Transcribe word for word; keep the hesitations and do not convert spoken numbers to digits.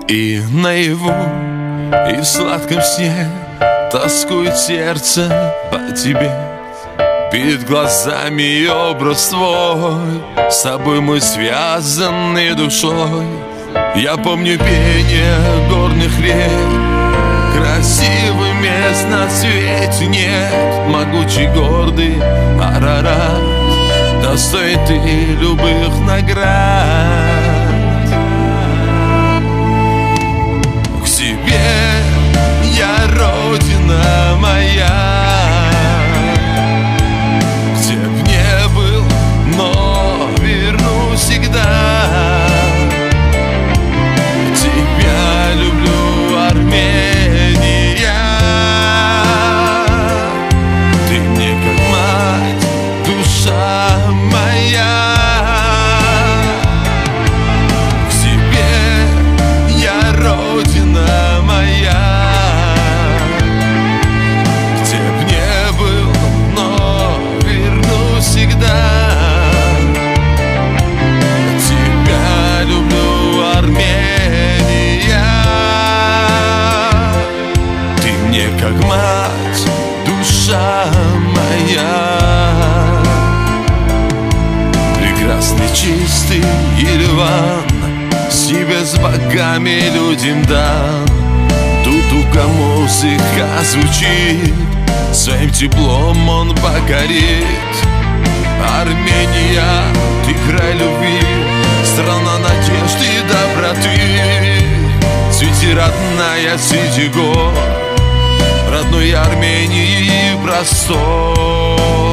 И наяву, и в сладком сне тоскует сердце по тебе. Перед глазами образ твой, с тобой мы связаны душой. Я помню пение горных рек, красивых мест на свете нет. Могучий, гордый Арарат достоин ты любых наград. К тебе я, родина моя, где б не был, но вернусь всегда. Тебя люблю, Армения. Ты мне как мать, душа моя. К тебе я, родина моя, где б не был, но вернусь всегда. Тебя люблю, Армения. Ты мне как мать, душа моя. Прекрасный, чистый Ереван, себе с богами людям дан. Тут у музыка звучит, своим теплом он покорит. Армения, ты край любви, страна надежды и доброты. Цвети, родная, среди гор родной Армении простор.